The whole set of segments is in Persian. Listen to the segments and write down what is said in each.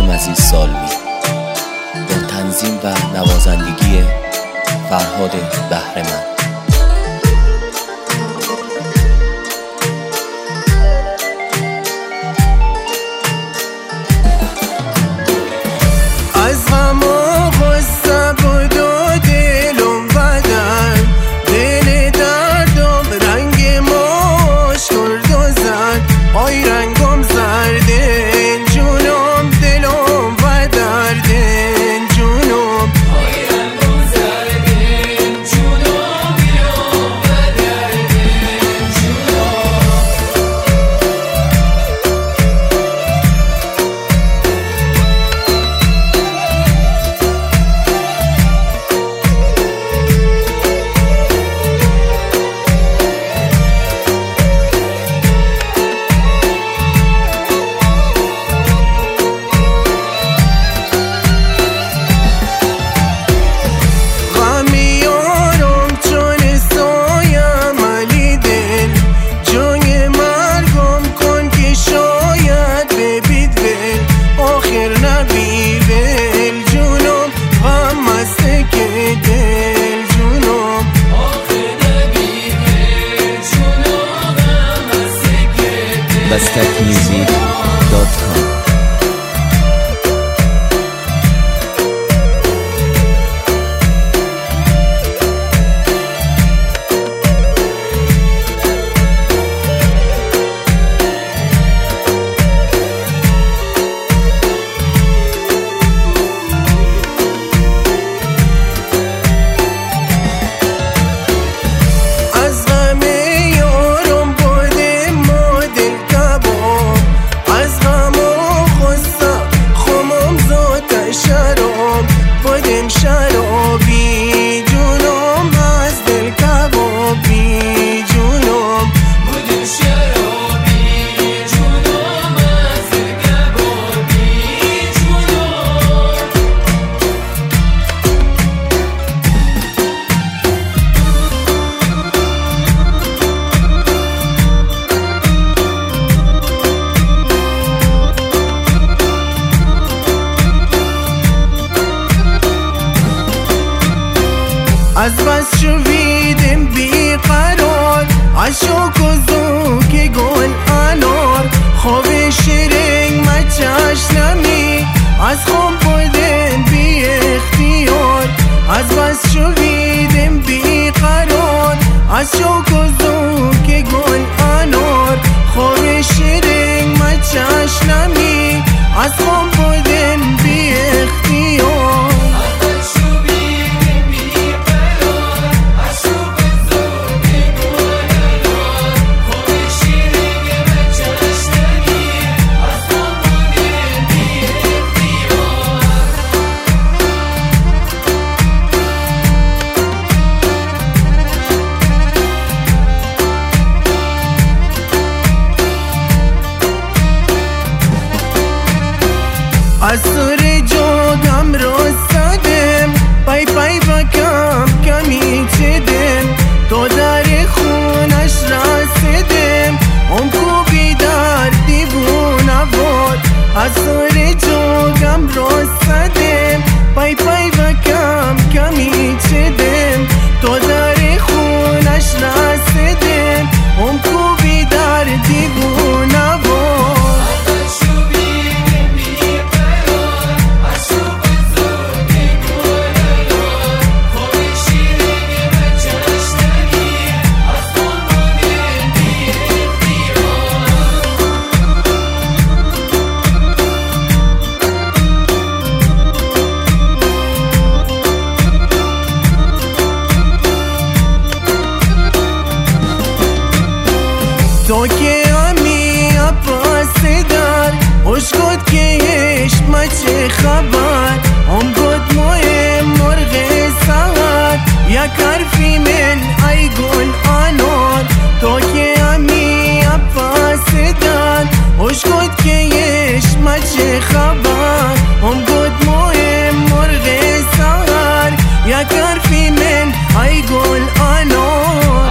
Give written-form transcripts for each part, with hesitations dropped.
سلام عزیز سالمی با تنظیم و نوازندگی فرهاد بهره‌مند. از غم و غصه بود و دلم بدن، دل دردم رنگ ماش کرد و زد، آی رنگم زردن جونم، دلم و دردن جونم، آی رنگم زردن جونم، دلم و دردن جونم. bastakmusic.com. شرابی جونم از دل کبابی جونم، بودم شرابی جونم از دل کبابی جونم. از بس شویدم بی قرار، عشق و ذوق گل انار، خواب شیرین مچش نمی، از خواب بودم بی اختیار. از بس شویدم بی قرار، عشق و ذوق گل انار، خواب شیرین مچش نمی، از خواب بودم بی اختیار. از سر جادم رسیدم، پای پای و کم کمی چیدم، تو در خونش رسیدم، اون کو بیدار دیوونه بود. از سر جادم رسیدم، پای پای و کم کمی چیدم، تو در خونش رسیدم، اون کو بیدار دیوونه بود. تو که امی پاس دار، خوش گود که عشق چه خبر، هم گود موی مرغ سهر، یک حرفی من ای گل آنار. تو که امی پاس دار، خوش گود که عشق چه خبر، هم گود موی مرغ سهر، یک حرفی من ای گل آنار.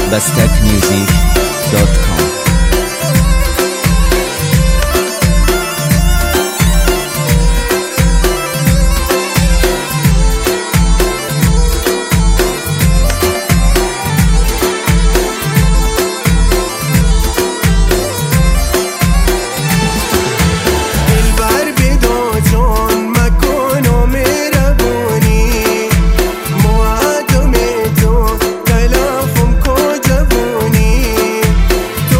bastakmusic.com. تو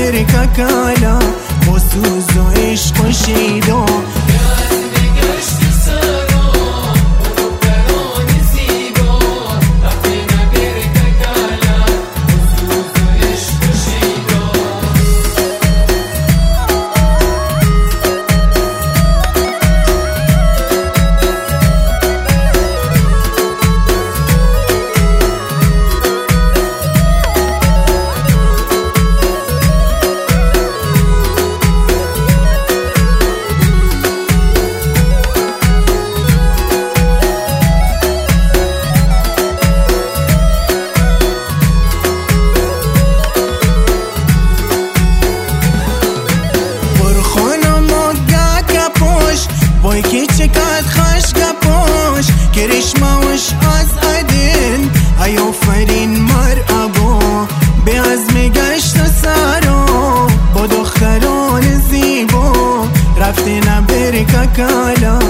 برکا کالا با سوز و عشق و شیدا وای که چقدر خشک پاش کرشماش از عدن ای آفرین مرحبا به عزم گشت و سرا با دختران زیبا رفتن برکا کالا